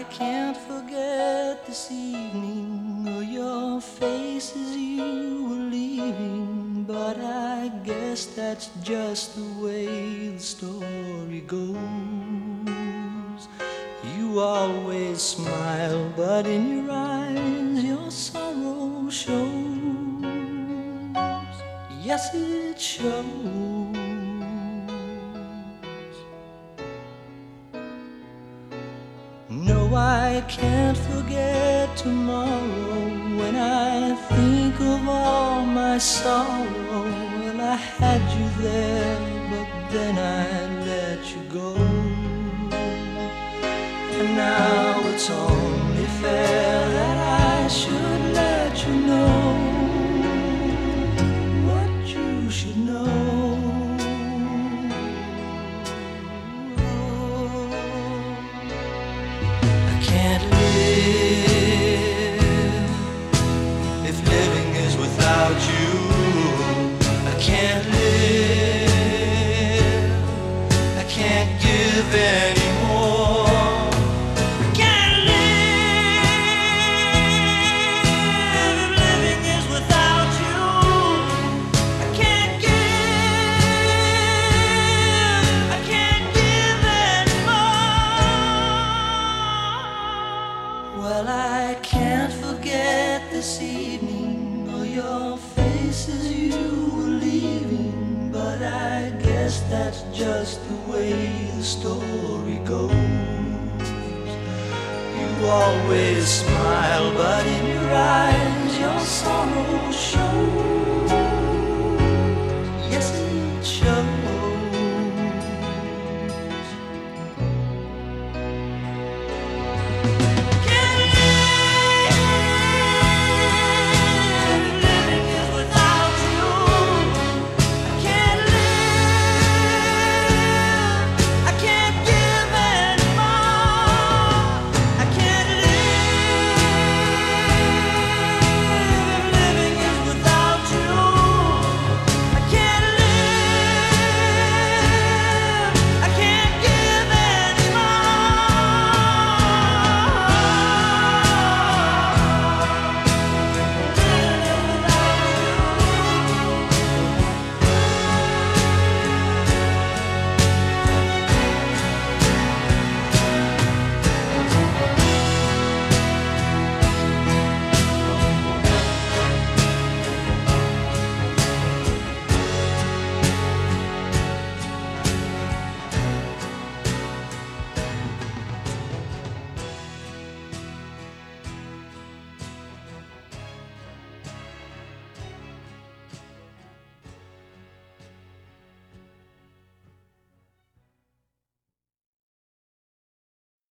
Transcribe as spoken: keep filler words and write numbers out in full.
can't forget this evening or your face as you were leaving, but I guess that's just the way the story goes. You always smile, but in your eyes your sorrow shows. Yes, it shows. No, I can't forget tomorrow when I think of all my sorrow. Well, I had you there, but then I let you go. And now it's only fair that I should let you know what you should know. Can't live if living is without you. I can't live, I can't give anymore. I can't live if living is without you. I can't give, I can't give anymore. Well, I can't forget this evening or your face as you were leaving, but I guess that's just the way the story goes. You always smile, but in your eyes your sorrow shows.